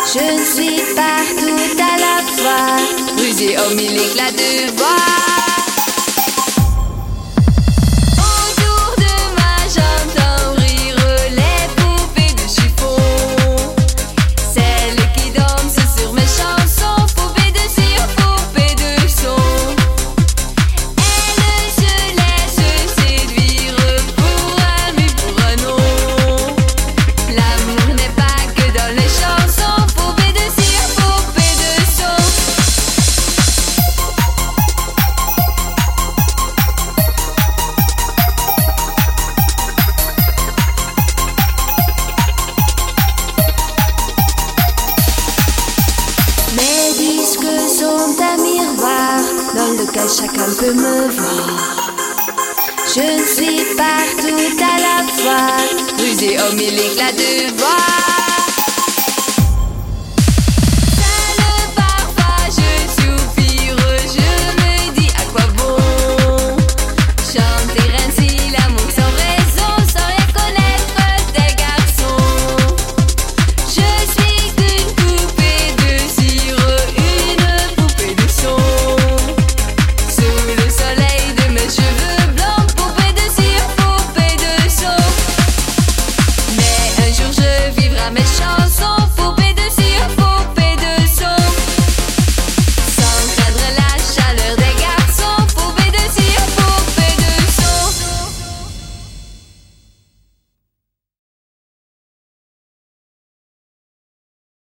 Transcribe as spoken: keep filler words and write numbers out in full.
Je suis partout à la fois, rusée au mille éclats de voix. Mes disques sont un miroir dans lequel chacun peut me voir. Je suis partout à la fois, rusée au mille éclats de voix.